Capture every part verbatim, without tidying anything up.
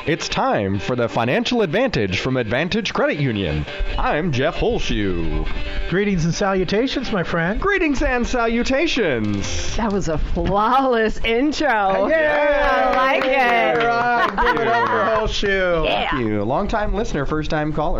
It's time for the Financial Advantage from Advantage Credit Union. I'm Jeff Holshoe. Greetings and salutations, my friend. Greetings and salutations. That was a flawless intro. Yeah, I like it. All right, give it up for Holshoe. Yeah. Thank you. Long-time listener, first-time caller.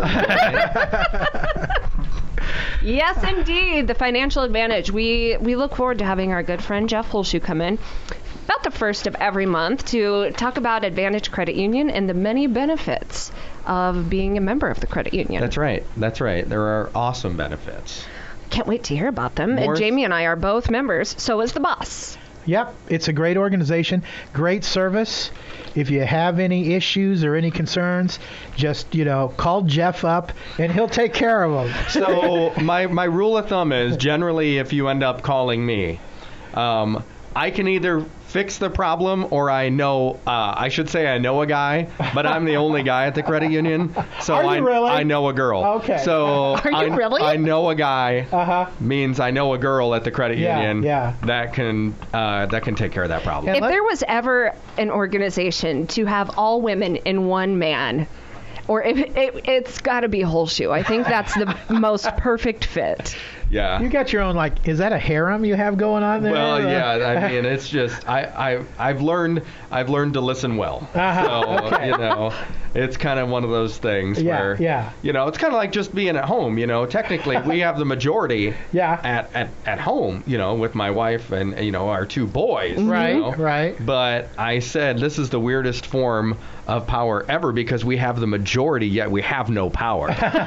Yes, indeed. The Financial Advantage. We we look forward to having our good friend Jeff Holshoe come in about the first of every month to talk about Advantage Credit Union and the many benefits of being a member of the credit union. That's right. That's right. There are awesome benefits. Can't wait to hear about them. More And Jamie and I are both members. So is the boss. Yep, it's a great organization, great service. If you have any issues or any concerns, just, you know, call Jeff up and he'll take care of them. So my, my rule of thumb is generally if you end up calling me, um, I can either fix the problem or I know, uh, I should say I know a guy, but I'm the only guy at the credit union. So Are you I, really? I know a girl. Okay. So Are you I, really? I know a guy Uh-huh. means I know a girl at the credit Yeah, union yeah. that can uh, that can take care of that problem. Yeah. If let- there was ever an organization to have all women in one man, or if it, it's got to be Holshoe. I think that's the most perfect fit. Yeah. You got your own, like, is that a harem you have going on there? Well, Uh, yeah. I mean, it's just I, I I've learned I've learned to listen well. Uh-huh, So okay. you know, it's kind of one of those things Yeah, where yeah. you know, it's kind of like just being at home. You know, technically we have the majority Yeah. at, at at home. You know, with my wife and you know our two boys. Right, you know. right. But I said this is the weirdest form of power ever because we have the majority yet we have no power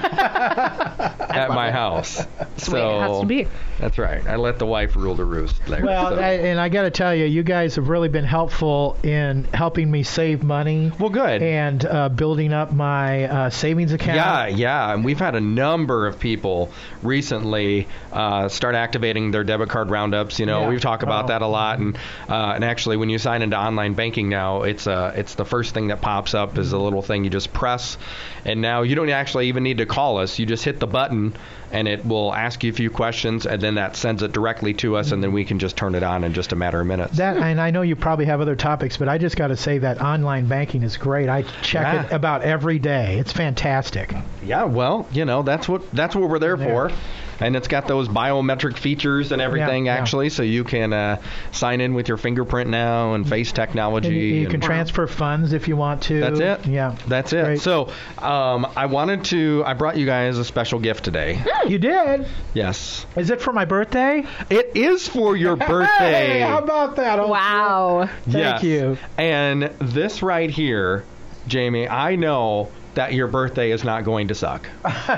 at my house. That's the so way it has to be. That's right. I let the wife rule the roost there. Well, so. I, and I got to tell you, you guys have really been helpful in helping me save money. Well, good. And uh, building up my uh, savings account. Yeah, yeah, and we've had a number of people recently uh, start activating their debit card roundups. You know, Yeah. we've talked about Oh. that a lot, and uh, and actually, when you sign into online banking now, it's uh, it's the first thing that pops up is a little thing you just press, and now you don't actually even need to call us. You just hit the button, and it will ask you a few questions, and then that sends it directly to us, and then we can just turn it on in just a matter of minutes. That, and I know you probably have other topics, but I just got to say that online banking is great. I check Yeah. it about every day. It's fantastic. Yeah, well, you know, that's what that's what we're there There. for. And it's got those biometric features and everything, Yeah, yeah. actually, so you can uh, sign in with your fingerprint now and face technology. And you, you and- can transfer funds if you want to. That's it. Yeah. That's it. Great. So um, I wanted to, I brought you guys a special gift today. You did? Yes. Is it for my birthday? It is for your birthday. Hey, how about that? Oh, Wow. Thank Yes. you. And this right here, Jamie, I know that your birthday is not going to suck.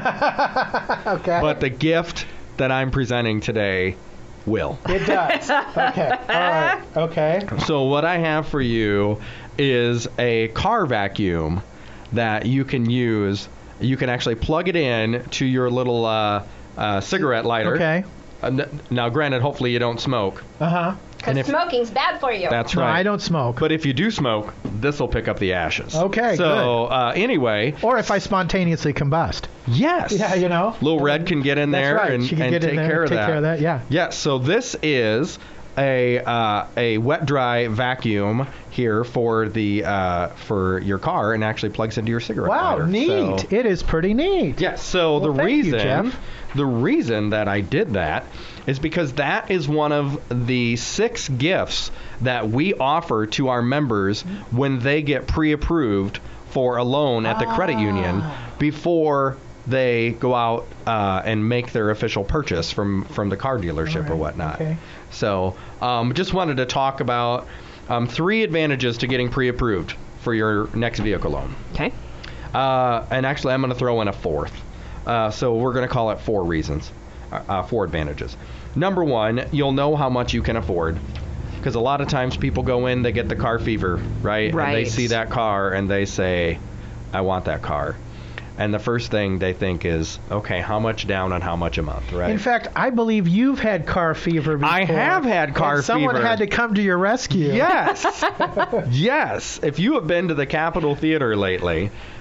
Okay. But the gift that I'm presenting today will. It does. Okay. All right. Okay. So what I have for you is a car vacuum that you can use. You can actually plug it in to your little uh, uh, cigarette lighter. Okay. Uh, n- now, granted, hopefully you don't smoke. Uh-huh. And if smoking's bad for you. that's No, right. I don't smoke. But if you do smoke, this will pick up the ashes. Okay, So uh, anyway, Or if I spontaneously combust. yes. Yeah, you know. Little Red can get in That's there right. and, She can and get in take there, care of take that. care of that, yeah. Yes. So this is a uh, a wet dry vacuum here for the uh, for your car and actually plugs into your cigarette Wow, lighter. neat. So, It is pretty neat. yes. So the Well, thank you, reason Jeff. the reason that I did that is because that is one of the six gifts that we offer to our members when they get pre-approved for a loan at the credit union before they go out uh, and make their official purchase from, from the car dealership or right, whatnot. okay. So um, just wanted to talk about um, three advantages to getting pre-approved for your next vehicle loan. Okay. Uh, and actually, I'm going to throw in a fourth. Uh, so we're going to call it four reasons, uh, uh, four advantages. Number one, you'll know how much you can afford. Because a lot of times people go in, they get the car fever, right? And they Right. see that car and they say, I want that car. And the first thing they think is, okay, how much down and how much a month, right? In fact, I believe you've had car fever before. I have had car and someone fever. had to come to your rescue. Yes. Yes. If you have been to the Capitol Theater lately,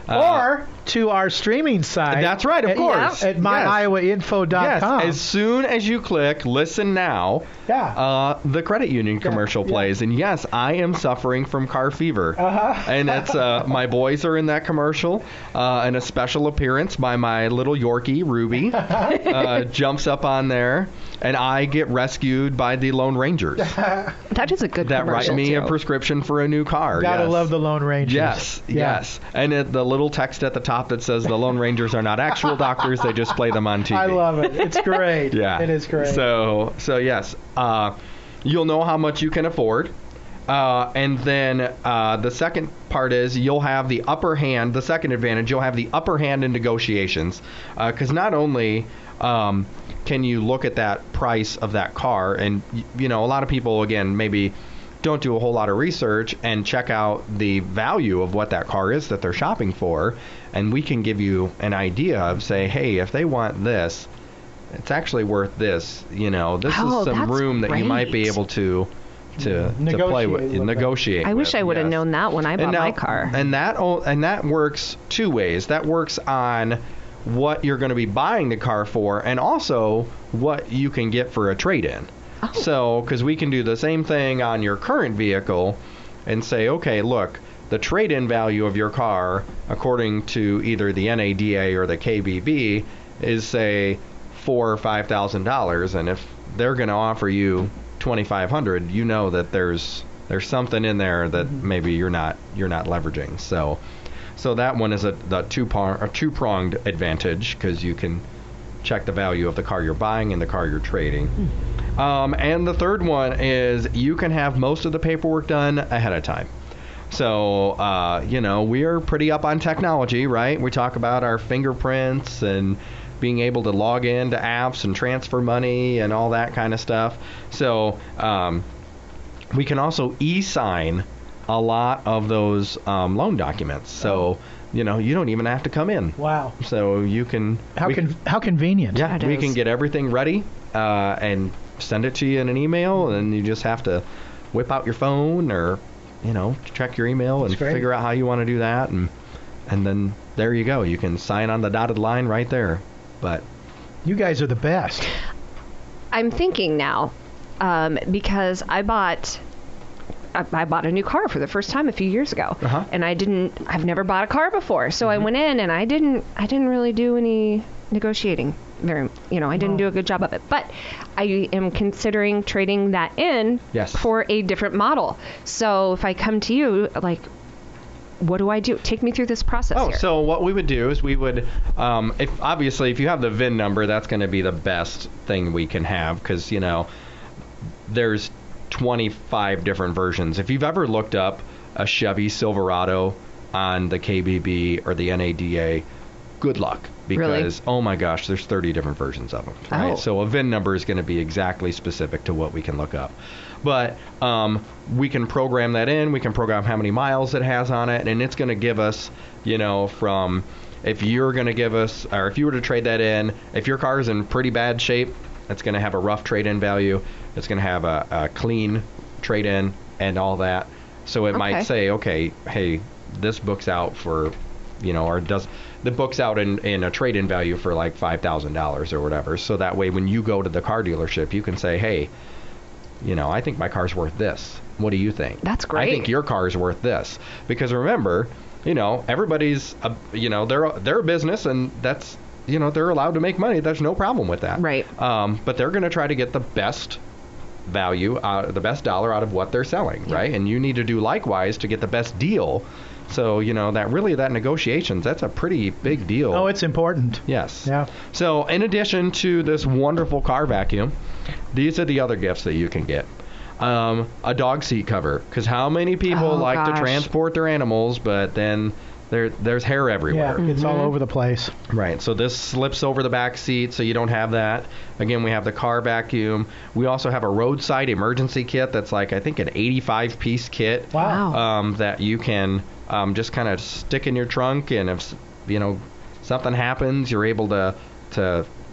or to our streaming site. That's right, of at, course. At my iowa info dot com. Yes, as soon as you click listen now, Yeah. uh, the credit union commercial yeah. plays. And yes, I am suffering from car fever. Uh-huh. And it's uh, my boys are in that commercial, uh, and a special appearance by my little Yorkie, Ruby, uh, jumps up on there, and I get rescued by the Lone Rangers That is a good that write commercial, me too. a prescription for a new car. Gotta yes. love the Lone Rangers. Yes, Yeah. yes. And it, the little text at the top that says the Lone Rangers are not actual doctors, they just play them on T V. I love it. It's great. Yeah. It is great. So, so yes, uh, you'll know how much you can afford. Uh, and then uh, the second part is you'll have the upper hand. The second advantage, you'll have the upper hand in negotiations. Because not only um, can you look at that price of that car, and, y- you know, a lot of people, again, maybe don't do a whole lot of research and check out the value of what that car is that they're shopping for. And we can give you an idea of, say, hey, if they want this, it's actually worth this. You know, this Oh, is some that's room that you might be great. able to to, to Negotiate play with, with them. negotiate. I wish with, I would have yes. known that when I bought And now- my car. And that o- and that works two ways. That works on what you're going to be buying the car for, and also what you can get for a trade-in. Oh. So, because we can do the same thing on your current vehicle, and say, okay, look, the trade-in value of your car, according to either the N A D A or the K B B, is say four or five thousand dollars, and if they're going to offer you twenty-five hundred, you know that there's there's something in there that maybe you're not you're not leveraging. So, so that one is a the two par a two pronged advantage, because you can check the value of the car you're buying and the car you're trading. Um, and the third one is you can have most of the paperwork done ahead of time. So, uh, you know, we are pretty up on technology, right? We talk about our fingerprints and being able to log into apps and transfer money and all that kind of stuff. So, um, we can also e-sign a lot of those um, loan documents. So, you know, you don't even have to come in. Wow. So you can... How we- con- how convenient. yeah, It we is. can get everything ready uh, and send it to you in an email, and you just have to whip out your phone or, you know, check your email and That's great. figure out how you want to do that, and and then there you go. You can sign on the dotted line right there. But You guys are the best. I'm thinking now, um, because I bought I, I bought a new car for the first time a few years ago, Uh-huh. and I didn't. I've never bought a car before, so I went in and I didn't. I didn't really do any negotiating. Very, you know, I didn't do a good job of it. But I am considering trading that in Yes. for a different model. So if I come to you, like, what do I do? Take me through this process Oh, here. so what we would do is we would, um, if obviously if you have the V I N number, that's going to be the best thing we can have, because you know there's twenty-five different versions. If you've ever looked up a Chevy Silverado on the K B B or the N A D A, good luck, because oh my gosh, there's thirty different versions of them. Right? Oh. So a V I N number is going to be exactly specific to what we can look up. But um, we can program that in. We can program how many miles it has on it, and it's going to give us, you know, from if you're going to give us, or if you were to trade that in, if your car is in pretty bad shape, it's going to have a rough trade-in value. It's going to have a, a clean trade-in and all that. So it Okay. might say, okay, hey, this book's out for, you know, or does the book's out in, in a trade-in value for like five thousand dollars or whatever. So that way, when you go to the car dealership, you can say, hey, you know, I think my car's worth this. What do you think? That's I great. think your car is worth this. Because remember, you know, everybody's, a, you know, they're they're a business, and that's, you know, they're allowed to make money. There's no problem with that. Right. Um, but they're going to try to get the best value, out, the best dollar out of what they're selling, right? And you need to do likewise to get the best deal. So, you know, that really, that negotiations, that's a pretty big deal. Oh, it's important. Yes. Yeah. So, in addition to this wonderful car vacuum, these are the other gifts that you can get. Um, a dog seat cover, because how many people Oh, like to gosh. transport their animals, but then there there's hair Yeah, everywhere. it's all over the place. Right. So this slips over the back seat, so you don't have that. Again, we have the car vacuum. We also have a roadside emergency kit that's like, I think, an eighty-five piece kit. Wow. Um, that you can um, just kind of stick in your trunk, and if you know something happens, you're able to to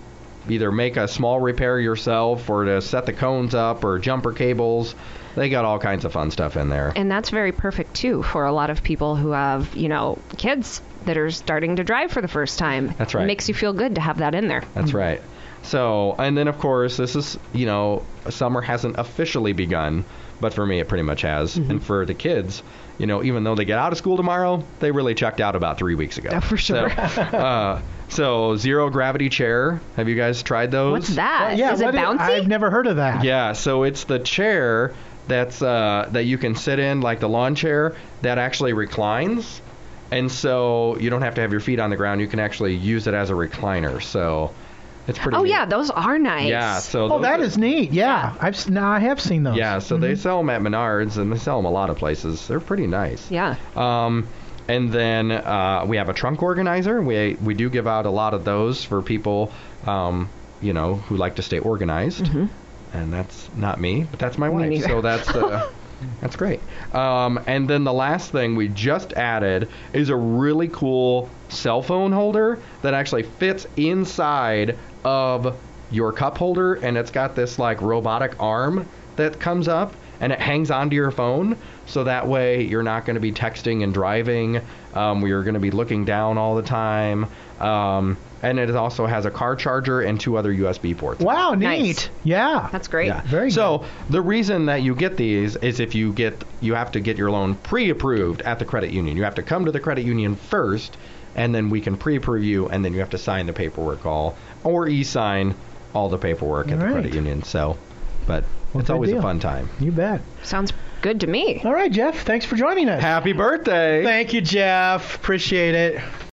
either make a small repair yourself or to set the cones up or jumper cables. They got all kinds of fun stuff in there. And that's very perfect, too, for a lot of people who have, you know, kids that are starting to drive for the first time. That's right. It makes you feel good to have that in there. That's right. So, and then, of course, this is, you know, summer hasn't officially begun, but for me it pretty much has. Mm-hmm. And for the kids, you know, even though they get out of school tomorrow, they really checked out about three weeks ago. Oh, for sure. So, uh, so zero gravity chair. Have you guys tried those? What's that? Well, yeah, Is it what bouncy? I've never heard of that. Yeah, so it's the chair that's uh, that you can sit in, like the lawn chair, that actually reclines. And so you don't have to have your feet on the ground. You can actually use it as a recliner. So it's pretty Oh, neat. yeah, those are nice. Yeah, so Oh, those that are- is neat. Yeah, I've s- now I have seen those. Yeah, so they sell them at Menards, and they sell them a lot of places. They're pretty nice. Yeah. Um, and then uh, we have a trunk organizer. We we do give out a lot of those for people, um, you know, who like to stay organized. Mm-hmm. And that's not me, but that's my Me wife. neither. So that's uh, that's great. Um, and then the last thing we just added is a really cool cell phone holder that actually fits inside of your cup holder, and it's got this like robotic arm that comes up and it hangs onto your phone, so that way you're not going to be texting and driving. Um, you're going to be looking down all the time. Um, and it also has a car charger and two other U S B ports. Wow, neat. Nice. Yeah. That's great. Yeah. Very so good. the reason that you get these is if you get you have to get your loan pre-approved at the credit union. You have to come to the credit union first, and then we can pre-approve you, and then you have to sign the paperwork all or e-sign all the paperwork at All the right. credit union. So, but Well, it's good always deal. a fun time. You bet. Sounds good to me. All right, Jeff. Thanks for joining us. Happy birthday! Thank you, Jeff. Appreciate it.